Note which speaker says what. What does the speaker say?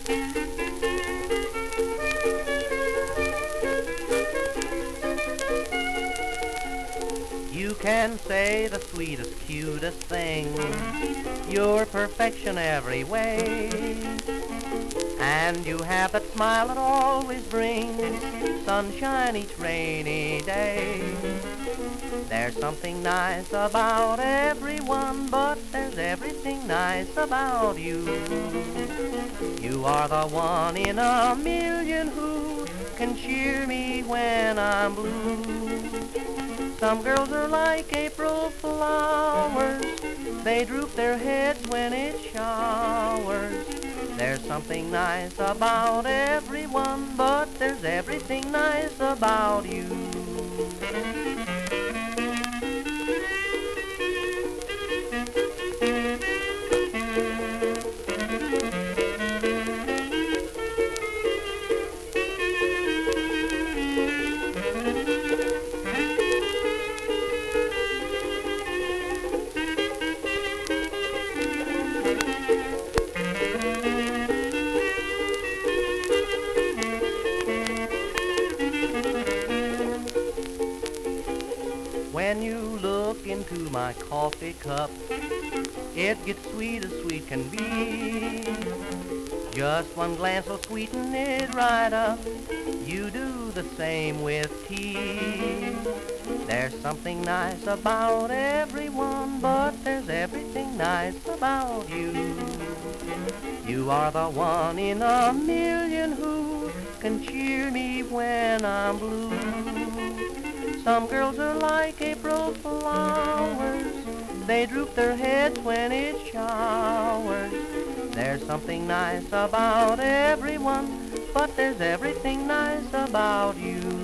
Speaker 1: You can say the sweetest, cutest thing, you're perfection every way, and you have that smile that always brings sunshine each rainy day. There's something nice about everyone, but there's everything nice about you. You are the one in a million who can cheer me when I'm blue. Some girls are like April flowers, they droop their heads when it showers. There's something nice about everyone, but there's everything nice about you. When you look into my coffee cup, it gets sweet as sweet can be. Just one glance will sweeten it right up. You do the same with tea. There's something nice about everyone, but there's everything nice about you. You are the one in a million who can cheer me when I'm blue. Some girls are like April flowers, they droop their heads when it showers. There's something nice about everyone, but there's everything nice about you.